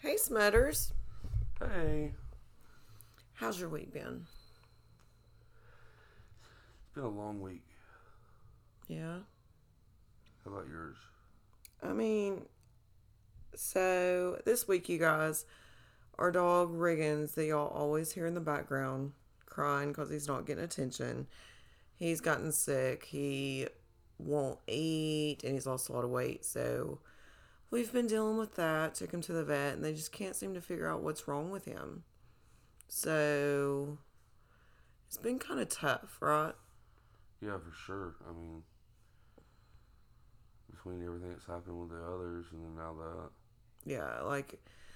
Hey, Smutters. Hey, How's your week been? it's been a long week. Yeah. How about yours? I mean, so this week, you guys, our dog Riggins, that y'all always hear in the background crying because he's not getting attention. He's gotten sick. He won't eat and he's lost a lot of weight. So we've been dealing with that. Took him to the vet and they just can't seem to figure out what's wrong with him. So it's been kind of tough, right? Yeah, for sure. I mean, between everything that's happened with the others and then now that. Yeah, like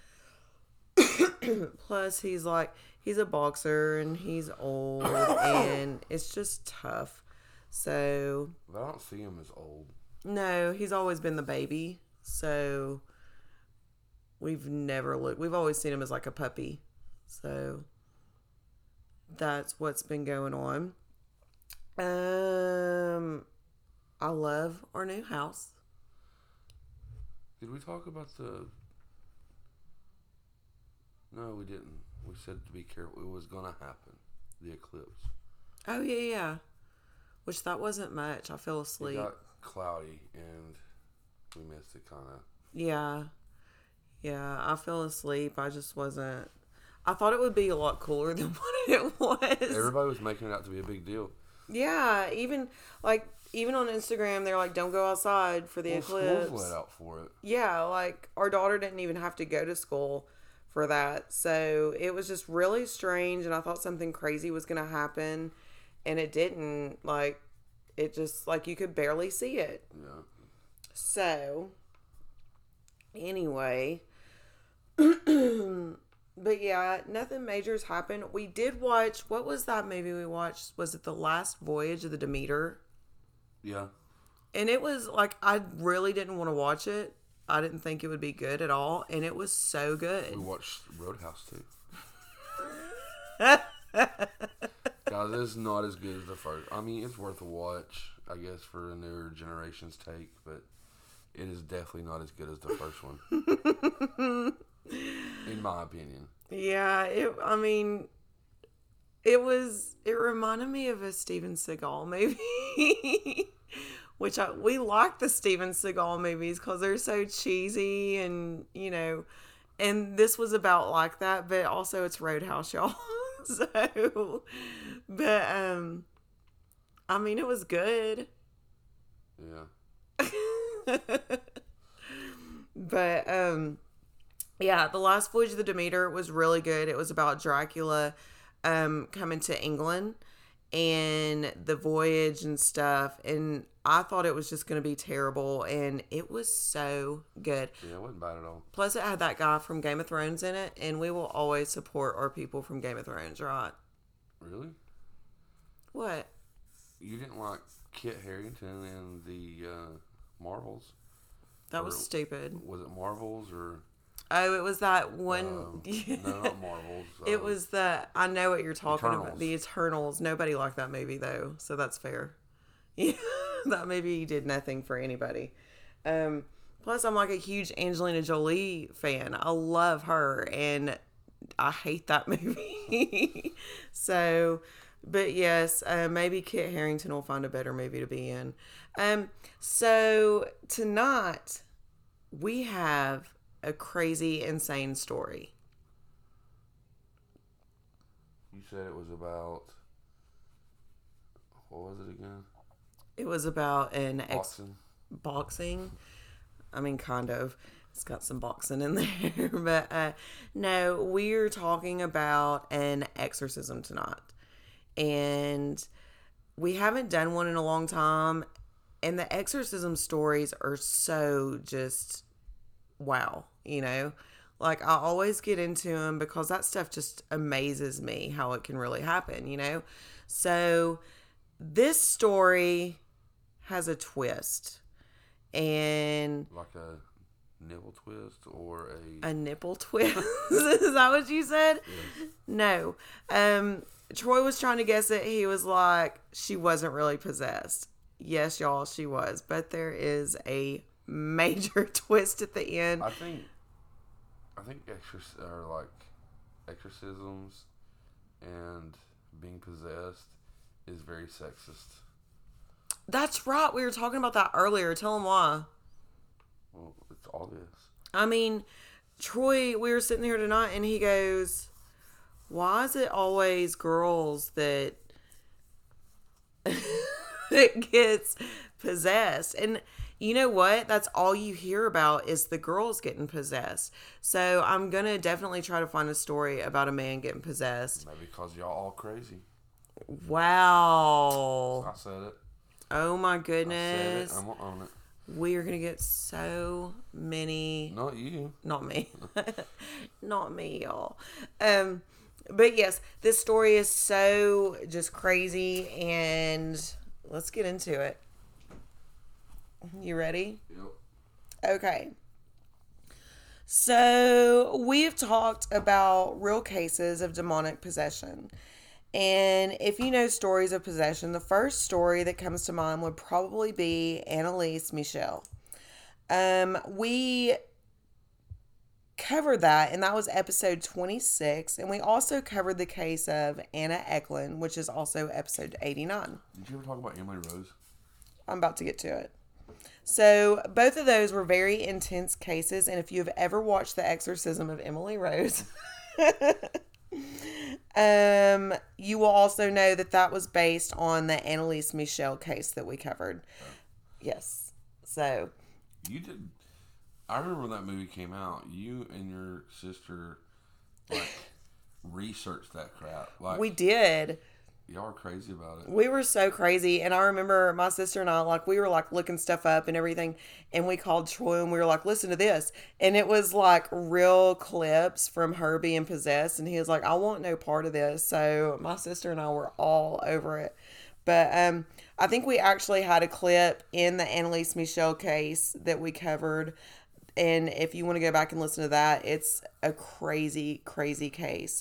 plus he's a boxer and he's old and it's just tough. So But I don't see him as old. no, he's always been the baby. So we've always seen him as like a puppy. So that's what's been going on. I love our new house. Did we talk about the. No, we didn't. We said to be careful. It was going to happen. The eclipse. Oh yeah. Which that wasn't much. I fell It asleep. got cloudy and we missed it kind of. Yeah. Yeah, I fell asleep. I just wasn't. I thought it would be a lot cooler than what it was. Everybody was making it out to be a big deal. Yeah, even on Instagram, they're like, "Don't go outside for the eclipse." School's let out for it. Yeah, like our daughter didn't even have to go to school for that, so it was just really strange. And I thought something crazy was gonna happen, and it didn't. Like, it just like you could barely see it. Yeah. So, anyway. But yeah, nothing major's happened. We did watch, what was that movie we watched? Was it The Last Voyage of the Demeter? Yeah. And it was like, I really didn't want to watch it. I didn't think it would be good at all. And it was so We good. watched Roadhouse too. Guys, it's not as good as the first. I mean, it's worth a watch, I guess, for a newer generation's take, but it is definitely not as good as the first one. In my opinion. Yeah, it reminded me of a Steven Seagal movie. Which we like the Steven Seagal movies because they're so cheesy and, and this was about like that, but also it's Roadhouse, y'all. So, but, I mean, it was good. Yeah. But, yeah, The Last Voyage of the Demeter was really good. It was about Dracula, coming to England and the voyage and stuff. And I thought it was just going to be terrible. And it was so good. Yeah, it wasn't bad at all. Plus, it had that guy from Game of Thrones in it. And we will always support our people from Game of Thrones, right? Really? What? You didn't like Kit Harington and the Marvels? That was stupid. Was it Marvels or... Oh, it was that one. No, not Marvels. It was I know what you're talking about. Eternals. The Eternals. Nobody liked that movie, though. So that's fair. Yeah, that movie did nothing for anybody. Plus, I'm like a huge Angelina Jolie fan. I love her. And I hate that movie. So, but yes, maybe Kit Harington will find a better movie to be in. So, tonight, we have a crazy, insane story. You said it was about... What was it again? It was about Boxing. boxing. I mean, kind of. It's got some boxing in there. But no, we're talking about an exorcism tonight. And we haven't done one in a long time. And the exorcism stories are so just... wow, like I always get into them because that stuff just amazes me how it can really happen. So this story has a twist, and Like a nipple twist or a... a nipple twist. Is that what you said? Yes. No. Troy was trying to guess it. He was like, she wasn't really possessed. Yes, y'all, she was, but there is a major twist at the end. I think I think exorcisms and being possessed is very sexist. That's right. We were talking about that earlier. Tell him why. Well, it's obvious. I mean, Troy, we were sitting here tonight and he goes, why is it always girls that that gets possessed? And you know what? That's all you hear about is the girls getting possessed. So I'm going to definitely try to find a story about a man getting possessed. Maybe because y'all all crazy. Wow. I said it. Oh my I goodness. said it. I'm gonna own it. We are going to get so many. Not you. Not me. Not me, y'all. But yes, this story is so just crazy, and let's get into it. You ready? Yep. Okay. So we've talked about real cases of demonic possession. And if you know stories of possession, the first story that comes to mind would probably be Annalise Michel. We covered that, and that was episode 26. And we also covered the case of Anna Eklund, which is also episode 89. Did you ever talk about Emily Rose? I'm about to get to it. So both of those were very intense cases. And if you've ever watched The Exorcism of Emily Rose, you will also know that that was based on the Annalise Michel case that we covered. Oh. Yes. So you did. I remember when that movie came out. You and your sister researched that crap. We did. Y'all are crazy about it. We were so crazy, and I remember my sister and I, we were looking stuff up and everything, and we called Troy and we were like, listen to this, and it was real clips from her being possessed, and he was like, I want no part of this. So my sister and I were all over it. But I think we actually had a clip in the Annalise Michel case that we covered, and if you want to go back and listen to that, it's a crazy, crazy case.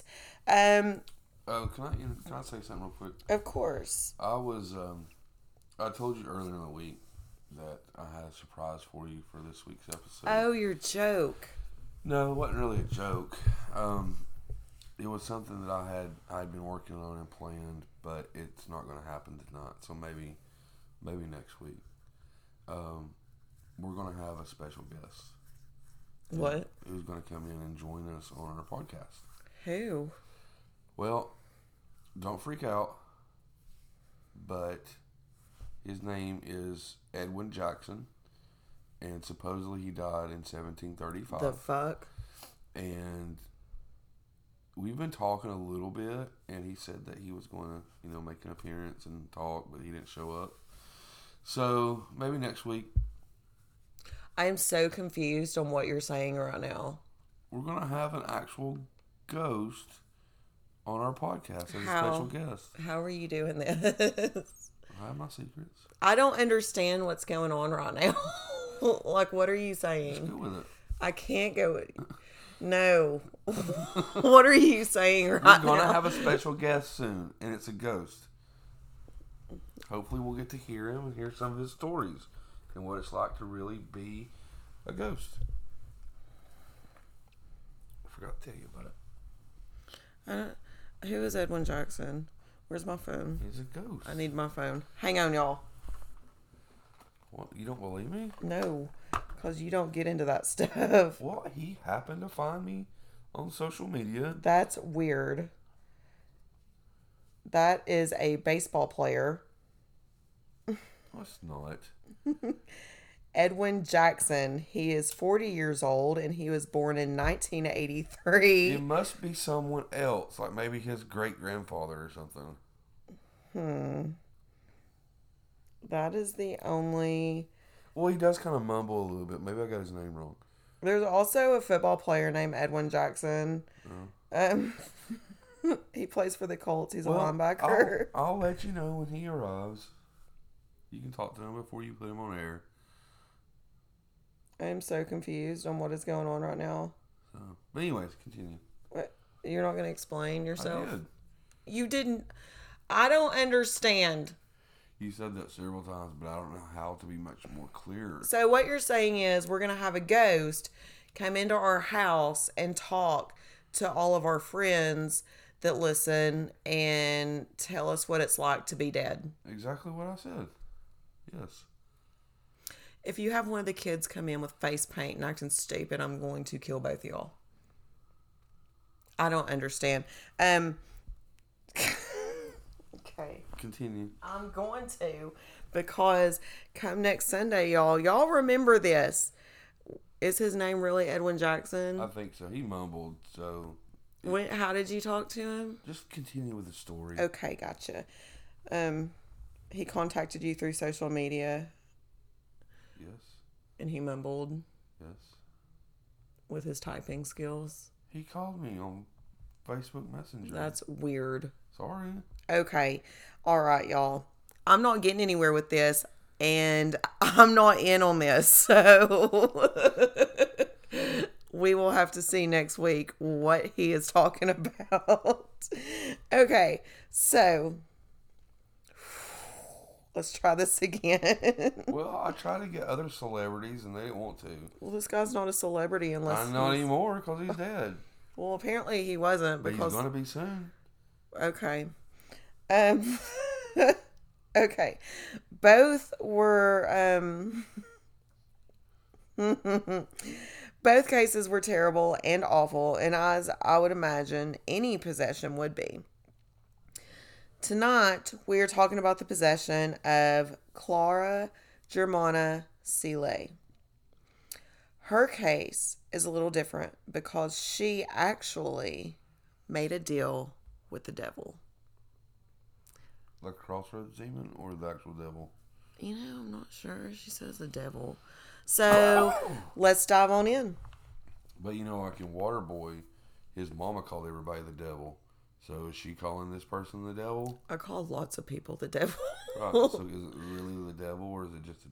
Can I say something real quick? Of course. I told you earlier in the week that I had a surprise for you for this week's episode. Oh, your joke. No, it wasn't really a joke. It was something that I had been working on and planned, but it's not going to happen tonight. So maybe next week. We're going to have a special guest. What? Who's going to come in and join us on our podcast. Who? Well, don't freak out, but his name is Edwin Jackson, and supposedly he died in 1735. The fuck? And we've been talking a little bit, and he said that he was going to, make an appearance and talk, but he didn't show up. So maybe next week. I am so confused on what you're saying right now. We're going to have an actual ghost on our podcast as a special guest. How are you doing this? I have my secrets. I don't understand what's going on right now. What are you saying? Let's go with it. I can't go with it. No. What are you saying right now? We're going to have a special guest soon, and it's a ghost. Hopefully we'll get to hear him and hear some of his stories and what it's like to really be a ghost. I forgot to tell you about it. Who is Edwin Jackson? Where's my phone? He's a ghost. I need my phone. Hang on, y'all. What? You don't believe me? No, because you don't get into that stuff. What? He happened to find me on social media. That's weird. That is a baseball player. No, it's not. Edwin Jackson. He is 40 years old, and he was born in 1983. It must be someone else, like maybe his great-grandfather or something. That is the only... Well, he does kind of mumble a little bit. Maybe I got his name wrong. There's also a football player named Edwin Jackson. He plays for the Colts. He's a linebacker. I'll let you know when he arrives. You can talk to him before you put him on air. I am so confused on what is going on right now. But anyways, continue. What? You're not going to explain yourself? I did. You didn't. I don't understand. You said that several times, but I don't know how to be much more clear. So what you're saying is we're going to have a ghost come into our house and talk to all of our friends that listen and tell us what it's like to be dead. Exactly what I said. Yes. If you have one of the kids come in with face paint and acting stupid, I'm going to kill both of y'all. I don't understand. Okay. Continue. I'm going to, because come next Sunday, y'all remember this. Is his name really Edwin Jackson? I think so. He mumbled, so... How did you talk to him? Just continue with the story. Okay, gotcha. He contacted you through social media. Yes. And he mumbled. Yes. With his typing skills. He called me on Facebook Messenger. That's weird. Sorry. Okay. All right, y'all. I'm not getting anywhere with this, and I'm not in on this. So we will have to see next week what he is talking about. Okay. So let's try this again. Well, I tried to get other celebrities, and they didn't want to. Well, this guy's not a celebrity unless... Not anymore, because he's dead. Well, apparently he wasn't, But because... he's going to be soon. Okay. Okay. Both were, both cases were terrible and awful, and as I would imagine any possession would be. Tonight, we are talking about the possession of Clara Germana Seeley. Her case is a little different because she actually made a deal with the devil. Like Crossroads Demon or the actual devil? You know, I'm not sure. She says the devil. So, let's dive on in. But you know, like in Waterboy, his mama called everybody the devil. So is she calling this person the devil? I call lots of people the devil. Right. So is it really the devil or is it just a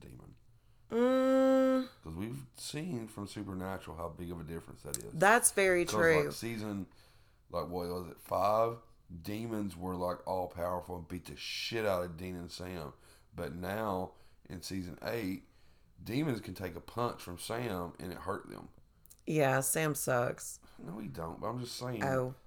demon? Because we've seen from Supernatural how big of a difference that is. That's very true. Like season, like what was it, 5? Demons were like all powerful and beat the shit out of Dean and Sam. But now in season 8, demons can take a punch from Sam and it hurt them. Yeah, Sam sucks. No, he don't. But I'm just saying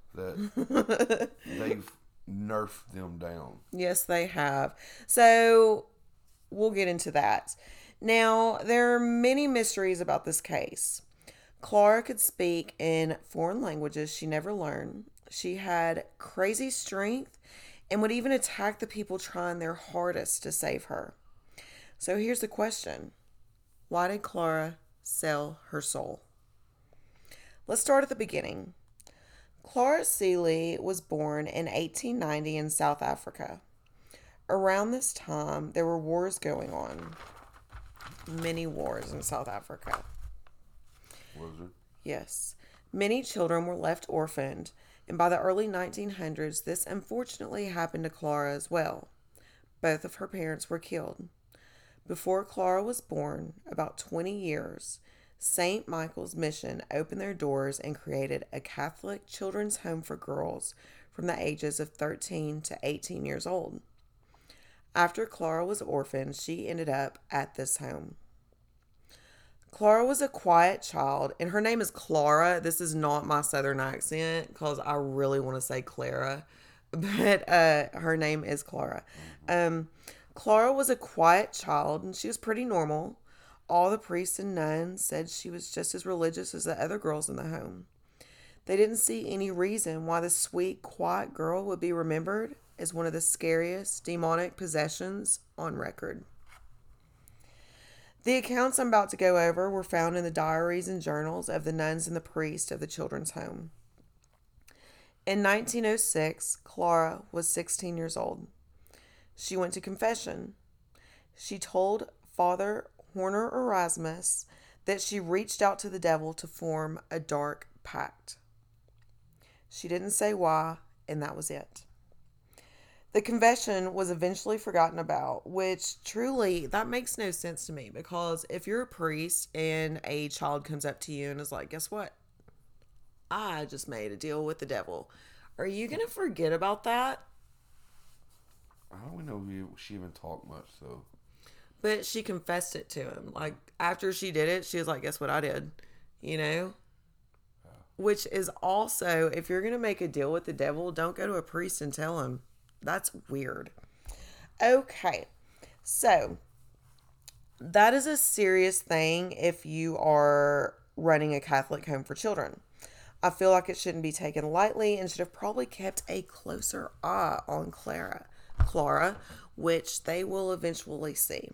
that they've nerfed them down. Yes, they have. So we'll get into that. Now, there are many mysteries about this case. Clara could speak in foreign languages she never learned. She had crazy strength and would even attack the people trying their hardest to save her. So here's the question. Why did Clara sell her soul? Let's start at the beginning. Clara Seeley was born in 1890 in South Africa. Around this time, there were wars going on. Many wars in South Africa. Was there? Yes. Many children were left orphaned, and by the early 1900s, this unfortunately happened to Clara as well. Both of her parents were killed. Before Clara was born, about 20 years, St. Michael's Mission opened their doors and created a Catholic children's home for girls from the ages of 13 to 18 years old. After Clara was orphaned, she ended up at this home. Clara was a quiet child, and her name is Clara. This is not my southern accent because I really want to say Clara, but her name is Clara. Clara was a quiet child, and she was pretty normal. All the priests and nuns said she was just as religious as the other girls in the home. They didn't see any reason why the sweet, quiet girl would be remembered as one of the scariest demonic possessions on record. The accounts I'm about to go over were found in the diaries and journals of the nuns and the priest of the children's home. In 1906, Clara was 16 years old. She went to confession. She told Father Horner Erasmus that she reached out to the devil to form a dark pact. She didn't say why, and that was it. The confession was eventually forgotten about, which truly, that makes no sense to me, because if you're a priest and a child comes up to you and is like, guess what? I just made a deal with the devil. Are you going to forget about that? I don't know if she even talked much, so... But she confessed it to him. Like, after she did it, she was like, guess what I did? you know? Which is also, if you're going to make a deal with the devil, don't go to a priest and tell him. That's weird. Okay, so that is a serious thing if you are running a Catholic home for children. I feel like it shouldn't be taken lightly and should have probably kept a closer eye on Clara, which they will eventually see.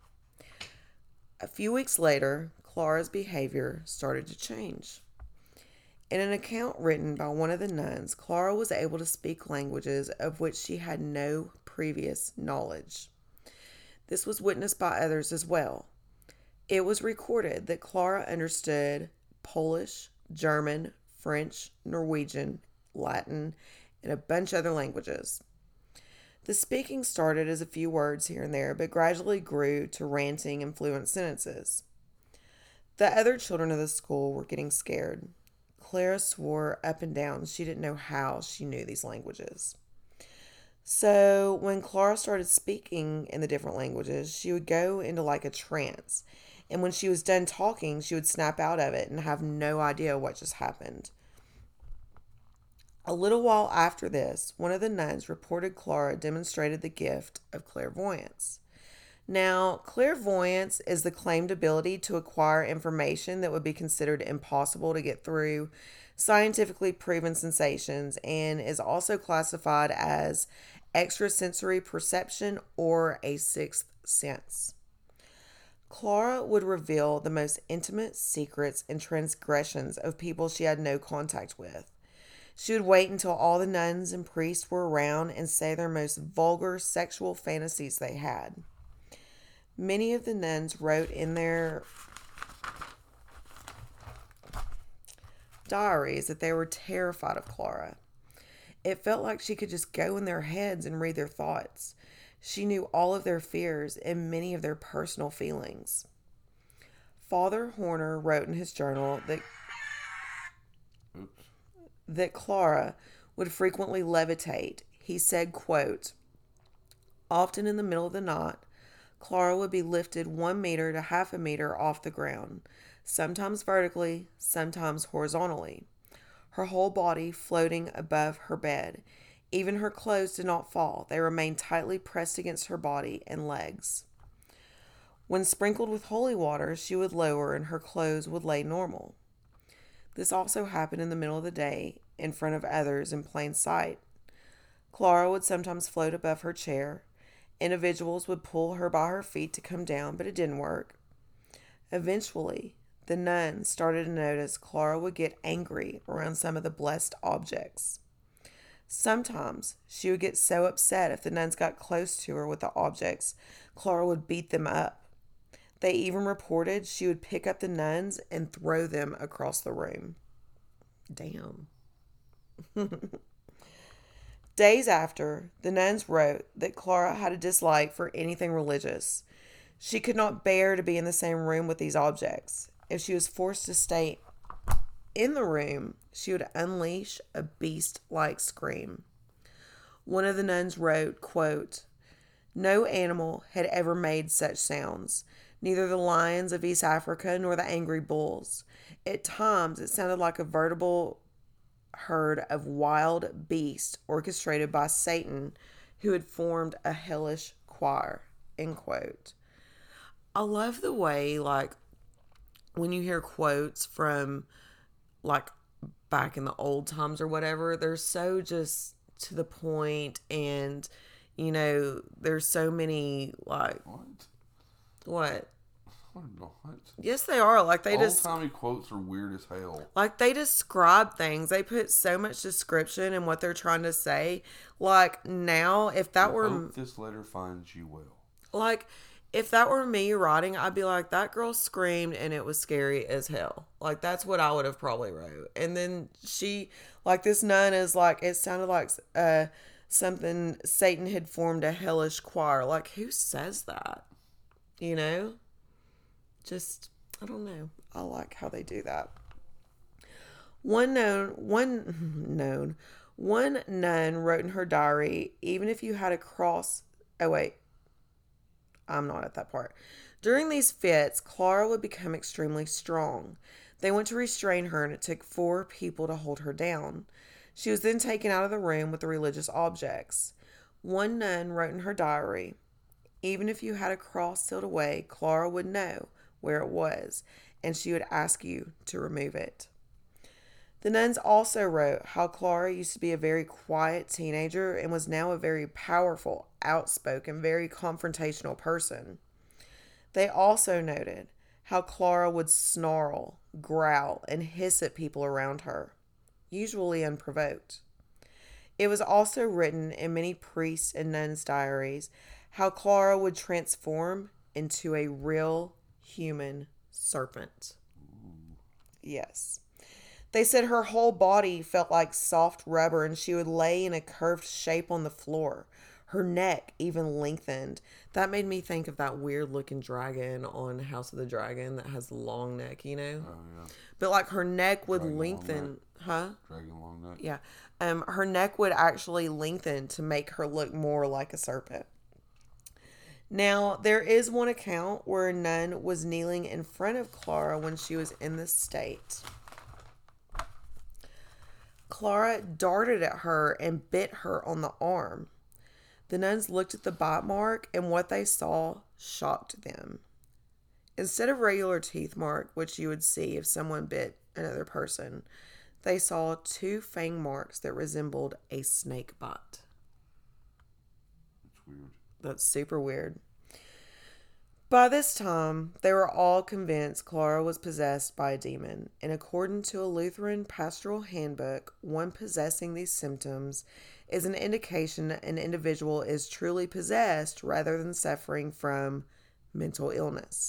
A few weeks later, Clara's behavior started to change. In an account written by one of the nuns, Clara was able to speak languages of which she had no previous knowledge. This was witnessed by others as well. It was recorded that Clara understood Polish, German, French, Norwegian, Latin, and a bunch of other languages. The speaking started as a few words here and there, but gradually grew to ranting and fluent sentences. The other children of the school were getting scared. Clara swore up and down she didn't know how she knew these languages. So when Clara started speaking in the different languages, she would go into like a trance. And when she was done talking, she would snap out of it and have no idea what just happened. A little while after this, one of the nuns reported Clara demonstrated the gift of clairvoyance. Now, clairvoyance is the claimed ability to acquire information that would be considered impossible to get through scientifically proven sensations and is also classified as extrasensory perception or a sixth sense. Clara would reveal the most intimate secrets and transgressions of people she had no contact with. She would wait until all the nuns and priests were around and say their most vulgar sexual fantasies they had. Many of the nuns wrote in their diaries that they were terrified of Clara. It felt like she could just go in their heads and read their thoughts. She knew all of their fears and many of their personal feelings. Father Horner wrote in his journal that Clara would frequently levitate. He said, quote, "Often in the middle of the night, Clara would be lifted 1 meter to half a meter off the ground, sometimes vertically, sometimes horizontally, her whole body floating above her bed. Even her clothes did not fall. They remained tightly pressed against her body and legs. When sprinkled with holy water, she would lower and her clothes would lay normal. This also happened in the middle of the day, in front of others in plain sight. Clara would sometimes float above her chair. Individuals would pull her by her feet to come down, but it didn't work. Eventually, the nuns started to notice Clara would get angry around some of the blessed objects. Sometimes she would get so upset if the nuns got close to her with the objects, Clara would beat them up. They even reported she would pick up the nuns and throw them across the room. Damn. Days after, the nuns wrote that Clara had a dislike for anything religious. She could not bear to be in the same room with these objects. If she was forced to stay in the room, she would unleash a beast-like scream. One of the nuns wrote, quote, "No animal had ever made such sounds, neither the lions of East Africa nor the angry bulls. At times, it sounded like a veritable herd of wild beasts orchestrated by Satan, who had formed a hellish choir," end quote. I love the way, like, when you hear quotes from, like, back in the old times or whatever, they're so just to the point, and, you know, there's so many, like... What? Not. Yes, they are. Like, they just... Old-timey quotes are weird as hell. Like, they describe things. They put so much description in what they're trying to say. Like, now, if that were... hope this letter finds you well. Like, if that were me writing, I'd be like, that girl screamed and it was scary as hell. Like, that's what I would have probably wrote. And then she... Like, this nun is like... It sounded like something... Satan had formed a hellish choir. Like, who says that? You know? Just, I don't know. I like how they do that. One nun wrote in her diary, even if you had a cross... Oh, wait. I'm not at that part. During these fits, Clara would become extremely strong. They went to restrain her, and it took 4 people to hold her down. She was then taken out of the room with the religious objects. One nun wrote in her diary, "Even if you had a cross sealed away, Clara would know where it was, and she would ask you to remove it." The nuns also wrote how Clara used to be a very quiet teenager and was now a very powerful, outspoken, very confrontational person. They also noted how Clara would snarl, growl, and hiss at people around her, usually unprovoked. It was also written in many priests' and nuns' diaries how Clara would transform into a real human serpent. Yes. They said her whole body felt like soft rubber and she would lay in a curved shape on the floor. Her neck even lengthened. That made me think of that weird looking dragon on House of the Dragon that has the long neck, you know? Oh, yeah. But like her neck would Dragon long lengthen. Huh? Dragon long neck. Yeah. Her neck would actually lengthen to make her look more like a serpent. Now, there is one account where a nun was kneeling in front of Clara when she was in this state. Clara darted at her and bit her on the arm. The nuns looked at the bite mark, and what they saw shocked them. Instead of regular teeth mark, which you would see if someone bit another person, they saw 2 fang marks that resembled a snake bite. That's weird. That's super weird. By this time, they were all convinced Clara was possessed by a demon, and according to a Lutheran pastoral handbook, one possessing these symptoms is an indication an individual is truly possessed rather than suffering from mental illness.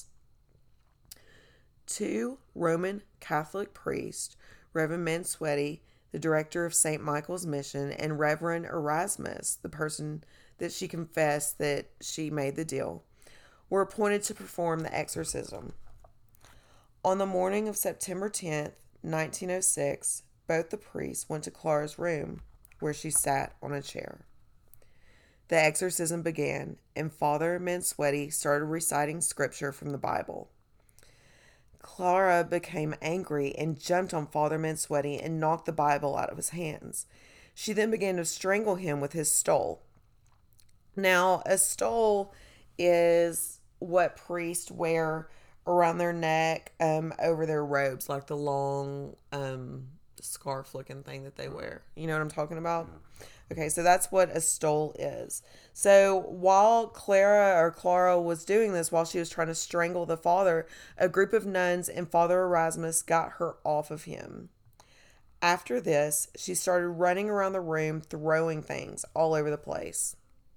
2 Roman Catholic priests, Reverend Mansuetti, the director of St. Michael's Mission, and Reverend Erasmus, the person that she confessed that she made the deal, were appointed to perform the exorcism. On the morning of September 10th, 1906, both the priests went to Clara's room, where she sat on a chair. The exorcism began, and Father Mansuetti started reciting scripture from the Bible. Clara became angry and jumped on Father Mansuetti and knocked the Bible out of his hands. She then began to strangle him with his stole. Now, a stole is what priests wear around their neck, over their robes, like the long scarf looking thing that they wear. You know what I'm talking about? Okay, so that's what a stole is. So while Clara was doing this, while she was trying to strangle the father, a group of nuns and Father Erasmus got her off of him. After this, she started running around the room, throwing things all over the place.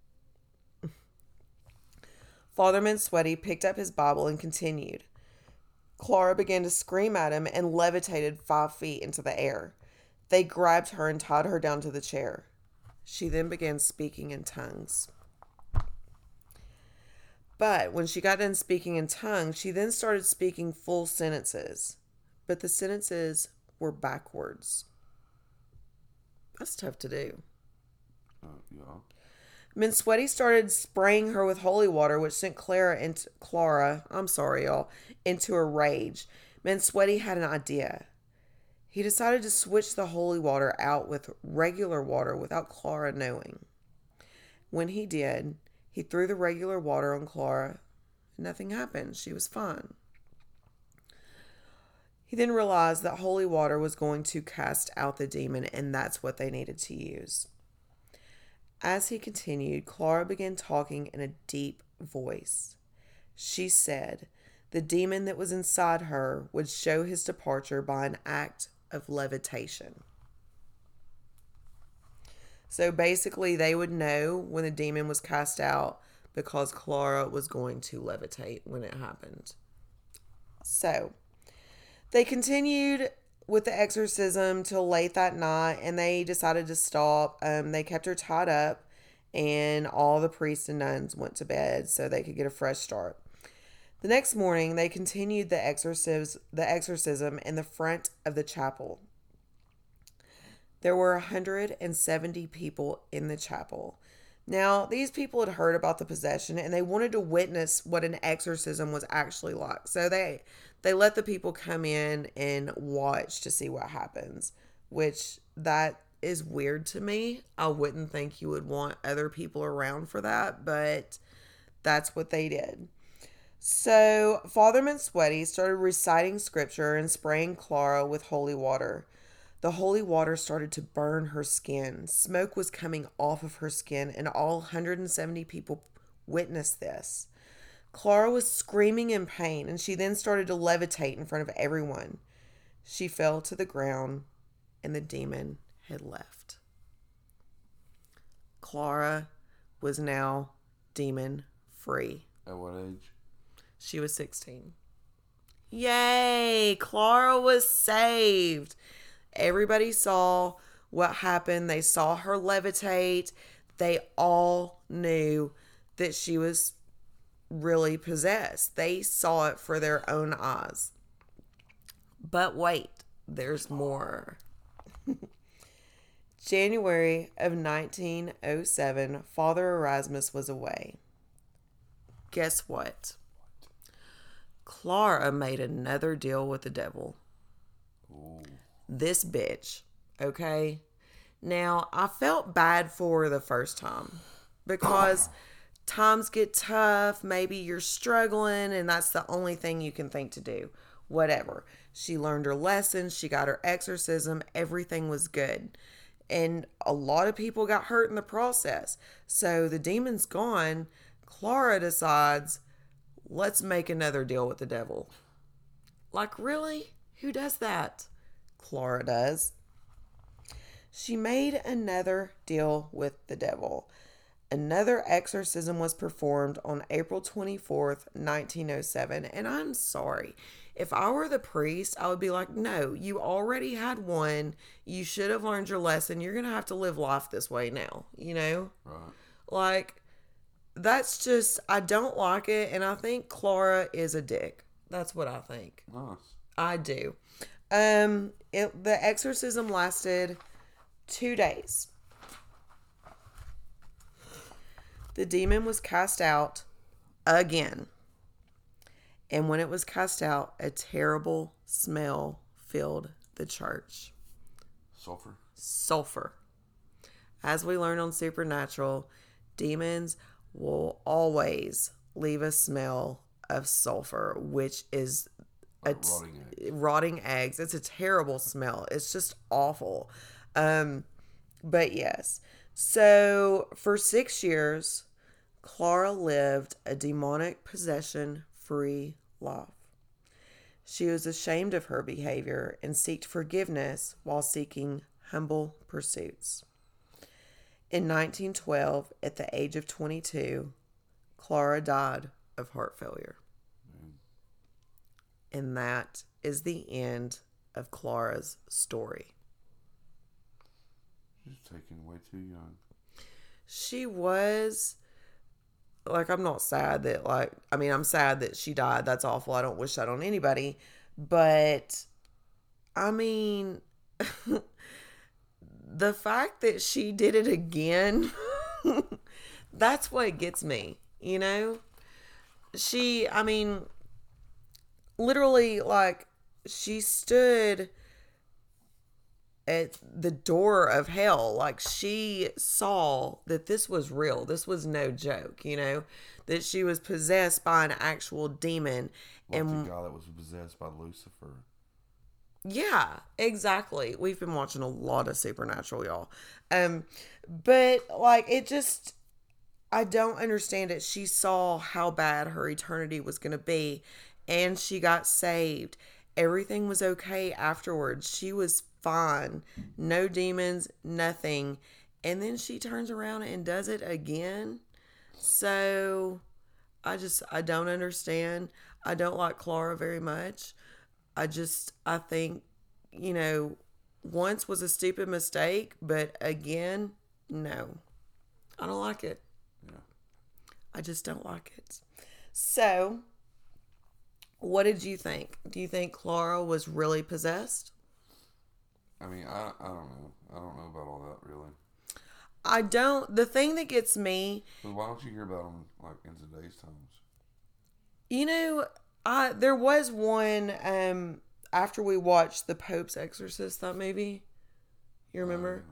Father Mansuetti picked up his Bible and continued. Clara began to scream at him and levitated 5 feet into the air. They grabbed her and tied her down to the chair. She then began speaking in tongues. But when she got done speaking in tongues, she then started speaking full sentences. But the sentences were backwards. That's tough to do. Yeah. Mansuetti started spraying her with holy water, which sent Clara into a rage. Mansuetti had an idea. He decided to switch the holy water out with regular water without Clara knowing. When he did, he threw the regular water on Clara. Nothing happened. She was fine. He then realized that holy water was going to cast out the demon, and that's what they needed to use. As he continued, Clara began talking in a deep voice. She said the demon that was inside her would show his departure by an act of levitation. So basically, they would know when the demon was cast out because Clara was going to levitate when it happened. So they continued with the exorcism till late that night, and they decided to stop. They kept her tied up, and all the priests and nuns went to bed so they could get a fresh start. The next morning, they continued the exorcism in the front of the chapel. There were 170 people in the chapel. Now, these people had heard about the possession and they wanted to witness what an exorcism was actually like. So they let the people come in and watch to see what happens, which that is weird to me. I wouldn't think you would want other people around for that, but that's what they did. So, Father Sweaty started reciting scripture and spraying Clara with holy water. The holy water started to burn her skin. Smoke was coming off of her skin, and all 170 people witnessed this. Clara was screaming in pain, and she then started to levitate in front of everyone. She fell to the ground, and the demon had left. Clara was now demon free. At what age? She was 16. Yay! Clara was saved. Everybody saw what happened. They saw her levitate. They all knew that she was really possessed. They saw it for their own eyes. But wait, there's more. January of 1907, Father Erasmus was away. Guess what? Clara made another deal with the devil. Ooh. This bitch, okay? Now, I felt bad for her the first time because times get tough. Maybe you're struggling and that's the only thing you can think to do. Whatever. She learned her lesson. She got her exorcism. Everything was good. And a lot of people got hurt in the process. So the demon's gone. Clara decides, let's make another deal with the devil. Like, really? Who does that? Clara does. She made another deal with the devil. Another exorcism was performed on April 24th, 1907. And I'm sorry. If I were the priest, I would be like, no, you already had one. You should have learned your lesson. You're going to have to live life this way now, you know? Right. Like, that's just, I don't like it, and I think Clara is a dick. That's what I think. Nice. I do. The exorcism lasted 2 days. The demon was cast out again. And when it was cast out, a terrible smell filled the church. Sulfur. As we learned on Supernatural, demons will always leave a smell of sulfur, which is Like rotting eggs. It's a terrible smell. It's just awful. But yes. So for 6 years, Clara lived a demonic possession-free life. She was ashamed of her behavior and sought forgiveness while seeking humble pursuits. In 1912, at the age of 22, Clara died of heart failure. And that is the end of Clara's story. She's taken way too young. She was, like, I'm not sad that, like, I mean, I'm sad that she died. That's awful. I don't wish that on anybody. But, I mean, the fact that she did it again, that's what gets me, you know? I mean, literally, like, she stood at the door of hell. Like, she saw that this was real. This was no joke, you know? That she was possessed by an actual demon. Like the guy that was possessed by Lucifer. Yeah, exactly. We've been watching a lot of Supernatural, y'all. But, like, it just, I don't understand it. She saw how bad her eternity was going to be, and she got saved. Everything was okay afterwards. She was fine. No demons, nothing. And then she turns around and does it again. So, I don't understand. I don't like Clara very much. I think, you know, once was a stupid mistake, but again, no. I don't like it. Yeah. I just don't like it. So, what did you think? Do you think Clara was really possessed? I mean, I don't know. I don't know about all that, really. I don't. The thing that gets me, But why don't you hear about them like in today's times? you know, there was one after we watched the Pope's Exorcist, that movie. You remember?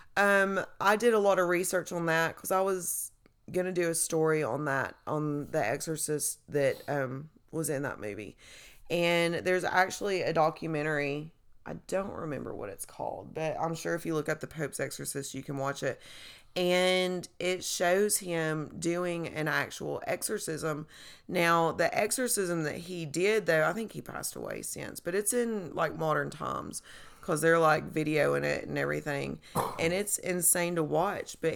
I did a lot of research on that because I was gonna do a story on that, on the Exorcist that was in that movie. And there's actually a documentary. I don't remember what it's called, but I'm sure if you look up the Pope's Exorcist, you can watch it. And it shows him doing an actual exorcism. Now, the exorcism that he did, though, I think he passed away since, but it's in like modern times because they're like videoing it and everything. And it's insane to watch. But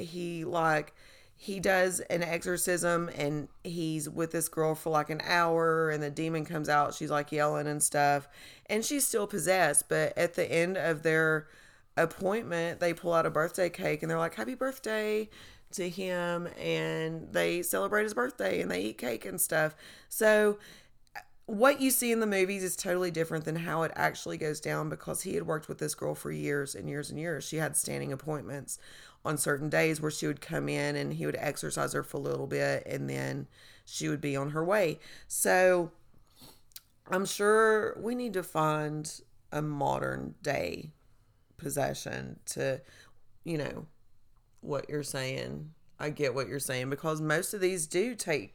he does an exorcism and he's with this girl for like an hour and the demon comes out. She's like yelling and stuff. And she's still possessed. But at the end of their appointment, they pull out a birthday cake and they're like, happy birthday to him. And they celebrate his birthday and they eat cake and stuff. So what you see in the movies is totally different than how it actually goes down because he had worked with this girl for years and years and years. She had standing appointments on certain days where she would come in and he would exercise her for a little bit and then she would be on her way. So I'm sure we need to find a modern day possession to, you know, what you're saying. I get what you're saying because most of these do take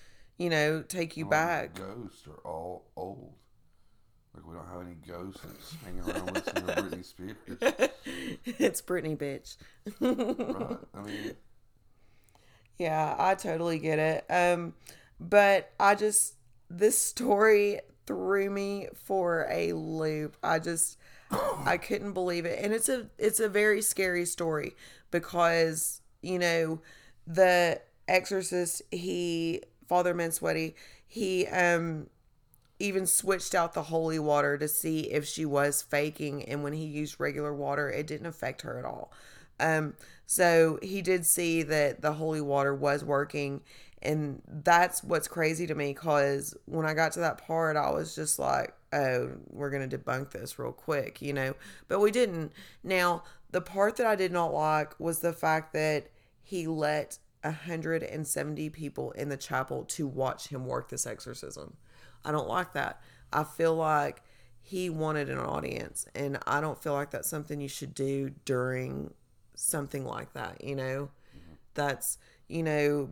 you back. Ghosts are all old. Like we don't have any ghosts that's hanging around listening to Britney Spears. It's Britney, bitch. Right. I mean, yeah, I totally get it. But this story threw me for a loop. I couldn't believe it. And it's a very scary story because, you know, the exorcist, Father Mansuetti, he even switched out the holy water to see if she was faking, and when he used regular water, it didn't affect her at all. So he did see that the holy water was working, and that's what's crazy to me, because when I got to that part, I was just like, oh, we're going to debunk this real quick, you know, but we didn't. Now, the part that I did not like was the fact that he let 170 people in the chapel to watch him work this exorcism. I don't like that. I feel like he wanted an audience, and I don't feel like that's something you should do during something like that, you know? That's, you know,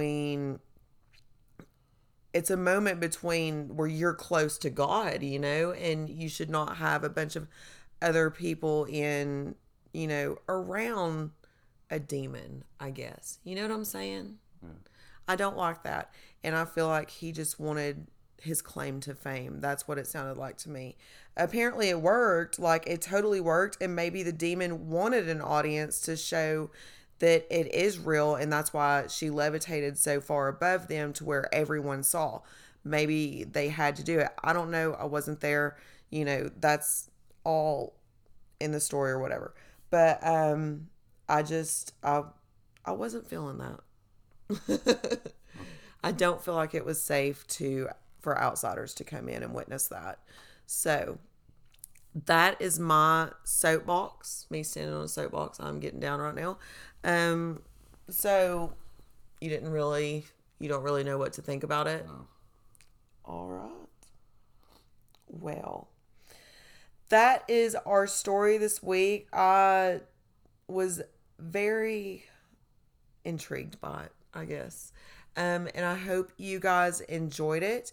it's a moment between where you're close to God, you know, and you should not have a bunch of other people in, you know, around a demon, I guess. You know what I'm saying? Yeah. I don't like that. And I feel like he just wanted his claim to fame. That's what it sounded like to me. Apparently it worked. Like, it totally worked. And maybe the demon wanted an audience to show that it is real. And that's why she levitated so far above them to where everyone saw. Maybe they had to do it. I don't know. I wasn't there. You know, that's all in the story or whatever. But I wasn't feeling that. I don't feel like it was safe for outsiders to come in and witness that. So that is my soapbox. Me standing on a soapbox. I'm getting down right now. So you don't really know what to think about it? No. All right. Well, that is our story this week. I was very intrigued by it, I guess. And I hope you guys enjoyed it.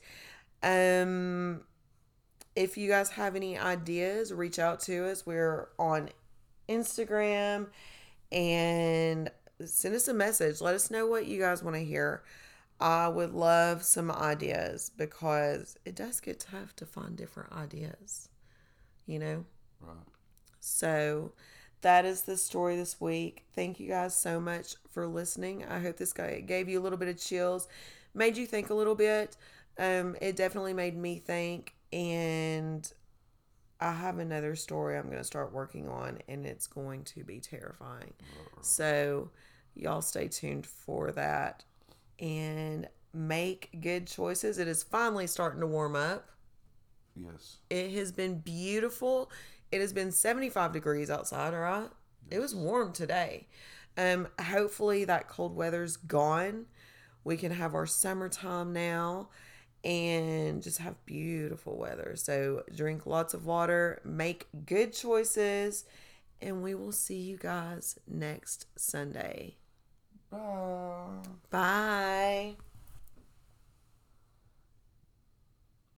If you guys have any ideas, reach out to us. We're on Instagram, and send us a message. Let us know what you guys want to hear. I would love some ideas because it does get tough to find different ideas, you know? Right. So that is the story this week. Thank you guys so much for listening. I hope this gave you a little bit of chills, made you think a little bit. It definitely made me think, and I have another story I'm going to start working on, and it's going to be terrifying. So y'all stay tuned for that, and make good choices. It is finally starting to warm up. Yes. It has been beautiful. It has been 75 degrees outside, all right? Yes. It was warm today. Hopefully that cold weather's gone. We can have our summertime now and just have beautiful weather. So drink lots of water, make good choices, and we will see you guys next Sunday. Bye.